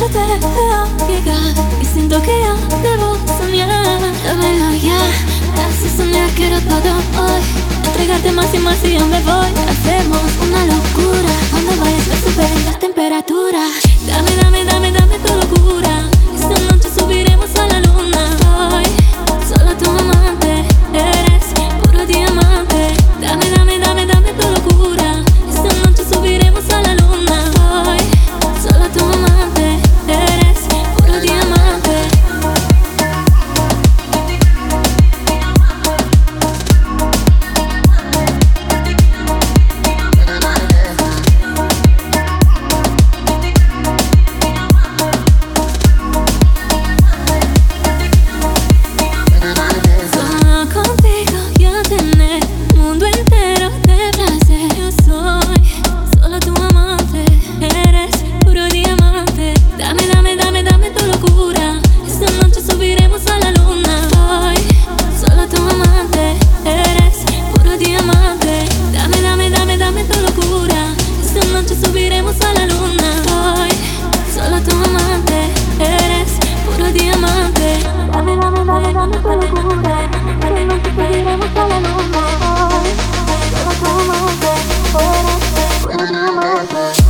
te veo llegar y siento que yo debo soñar. Dámelo ya, te hace soñar, quiero todo hoy. Entregarte más y más y yo me voy. Hacemos una locura cuando vayas a subir la temperatura. Dame, dame, dame, dame tu locura. Esta noche subiremos a la luna. Soy solo tu amante, eres puro diamante. Dame, dame, dame, dame tu locura. Esta noche subiremos a la luna. Soy solo tu amante, eres puro diamante. Solo contigo yo tener mundo entero de placer. Yo soy solo tu amante, eres puro diamante. Dame, dame, dame, dame tu locura. Esta noche subiremos a la luna. Soy solo tu amante, eres puro diamante. Dame, dame, dame, dame tu locura. Esta noche subiremos a la luna. Soy solo tu amante, eres puro diamante. Dame, dame, dame, dame tu locura. Esta noche subiremos a la luna. Soy solo tu amante, eres puro diamante.